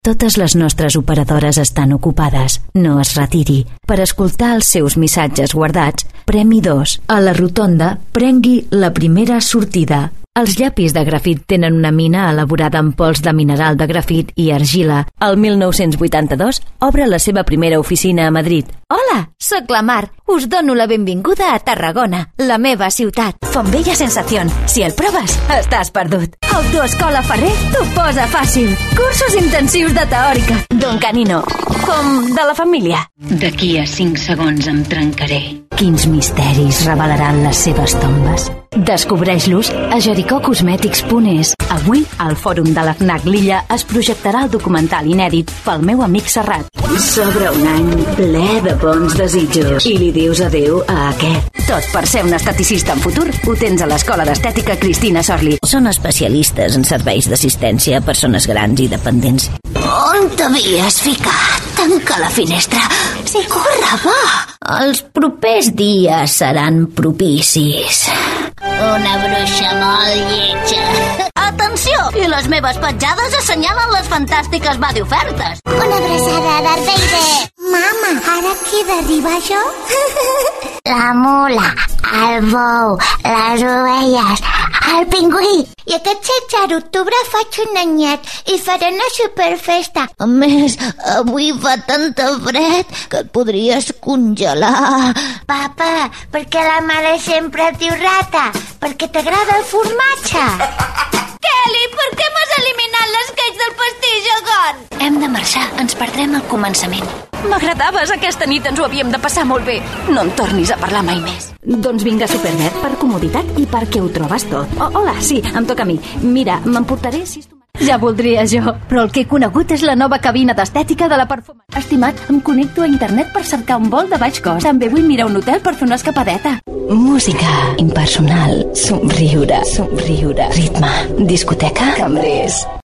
Totes les nostres operadores estan ocupades. No es retiri. Per escoltar els seus missatges guardats, premi 2. A la rotonda, prengui la primera sortida. Els llapis de grafit tenen una mina elaborada amb pols de mineral de grafit i argila. El 1982 obre la seva primera oficina a Madrid. Hola, sóc la Mar. Us dono la benvinguda a Tarragona, la meva ciutat. Fonbella sensació. Si el proves, estàs perdut. Autoescola Ferrer t'ho posa fàcil. Cursos intensius de teòrica. Don Canino, com de la família. D'aquí a 5 segons em trencaré. Quins misteris revelaran les seves tombes? Descobreix-los a jericocosmetics.es. Avui, al Fòrum de la FNAC Lilla es projectarà el documental inèdit Pel meu amic Serrat. S'obre un any ple de bons desitjos i li dius adéu a aquest. Tot per ser un esteticista en futur ho tens a l'Escola d'Estètica Cristina Sorli. Són especialistes en serveis d'assistència a persones grans i dependents. On t'havies ficat? Tanca la finestra. Sí, corre, va. Els propers dies seran propicis. Una bruixa molt lletja. Atenció! I les meves petjades assenyalen les fantàstiques badiofertes. Una abraçada, Darth Vader. Mama, ara què d'arribar jo? La mula, el bou, les ovelles, el pingüí. I aquest 16 d'octubre faig un anyet i faré una superfesta. A més, avui fa tanta fred que et podries congelar. Papa, per què la mare sempre et diu rata? Perquè t'agrada el formatge. Kelly, per què m'has eliminat l'esquetx del pastís gegant? Hem de marxar, ens perdrem al començament. M'agradaves, aquesta nit ens ho havíem de passar molt bé. No en tornis a parlar mai més. Doncs vinga, Supernet, per comoditat i perquè ho trobes tot. Hola, sí, em toca a mi. Mira, m'emportaré 6 tomates. Ja voldria jo, però el que he conegut és la nova cabina d'estètica de la Perfumar. Estimat, em connecto a internet per cercar un vol de baix cost. També vull mirar un hotel per fer una escapadeta. Música, impersonal, somriure, ritme, discoteca, cambrers.